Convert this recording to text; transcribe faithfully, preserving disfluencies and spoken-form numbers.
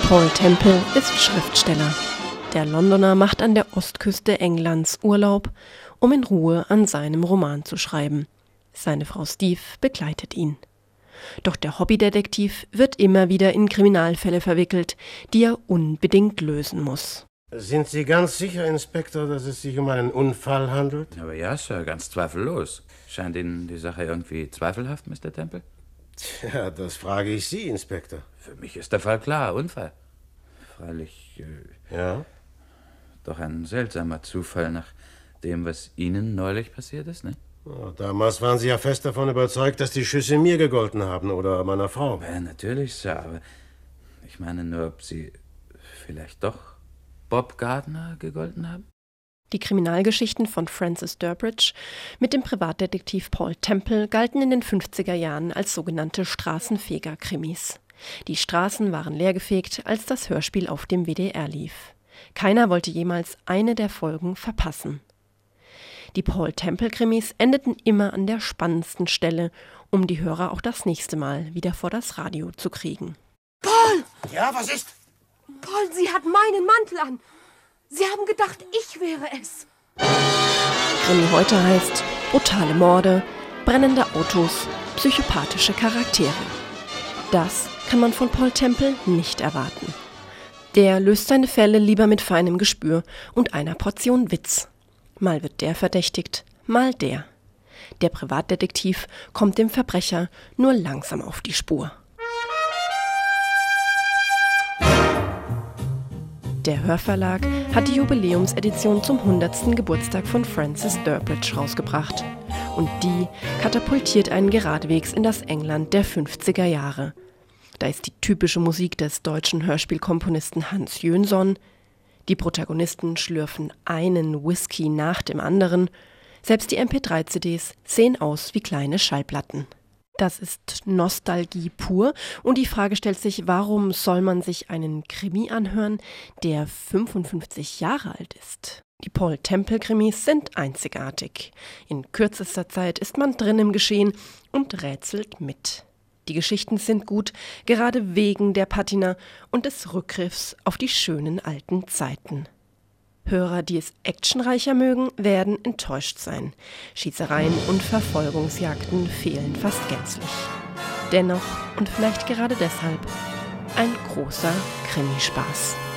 Paul Temple ist Schriftsteller. Der Londoner macht an der Ostküste Englands Urlaub, um in Ruhe an seinem Roman zu schreiben. Seine Frau Steve begleitet ihn. Doch der Hobbydetektiv wird immer wieder in Kriminalfälle verwickelt, die er unbedingt lösen muss. Sind Sie ganz sicher, Inspektor, dass es sich um einen Unfall handelt? Aber ja, Sir, ganz zweifellos. Scheint Ihnen die Sache irgendwie zweifelhaft, Mister Temple? Tja, das frage ich Sie, Inspektor. Für mich ist der Fall klar, Unfall. Freilich, äh, Ja? doch ein seltsamer Zufall nach dem, was Ihnen neulich passiert ist, ne? Ja, damals waren Sie ja fest davon überzeugt, dass die Schüsse mir gegolten haben oder meiner Frau. Ja, natürlich, Sir, aber ich meine nur, ob Sie vielleicht doch Bob Gardner gegolten haben? Die Kriminalgeschichten von Francis Durbridge mit dem Privatdetektiv Paul Temple galten in den fünfziger Jahren als sogenannte Straßenfeger-Krimis. Die Straßen waren leergefegt, als das Hörspiel auf dem W D R lief. Keiner wollte jemals eine der Folgen verpassen. Die Paul Temple-Krimis endeten immer an der spannendsten Stelle, um die Hörer auch das nächste Mal wieder vor das Radio zu kriegen. Paul! Ja, was ist? Paul, Sie hat meinen Mantel an. Sie haben gedacht, ich wäre es. Krimi heute heißt brutale Morde, brennende Autos, psychopathische Charaktere. Das kann man von Paul Temple nicht erwarten. Der löst seine Fälle lieber mit feinem Gespür und einer Portion Witz. Mal wird der verdächtigt, mal der. Der Privatdetektiv kommt dem Verbrecher nur langsam auf die Spur. Der Hörverlag hat die Jubiläumsedition zum hundertsten Geburtstag von Francis Durbridge rausgebracht. Und die katapultiert einen geradewegs in das England der fünfziger Jahre. Da ist die typische Musik des deutschen Hörspielkomponisten Hans Jönsson. Die Protagonisten schlürfen einen Whisky nach dem anderen. Selbst die M P drei C Ds sehen aus wie kleine Schallplatten. Das ist Nostalgie pur und die Frage stellt sich, warum soll man sich einen Krimi anhören, der fünfundfünfzig Jahre alt ist? Die Paul Temple-Krimis sind einzigartig. In kürzester Zeit ist man drin im Geschehen und rätselt mit. Die Geschichten sind gut, gerade wegen der Patina und des Rückgriffs auf die schönen alten Zeiten. Hörer, die es actionreicher mögen, werden enttäuscht sein. Schießereien und Verfolgungsjagden fehlen fast gänzlich. Dennoch, und vielleicht gerade deshalb, ein großer Krimispaß.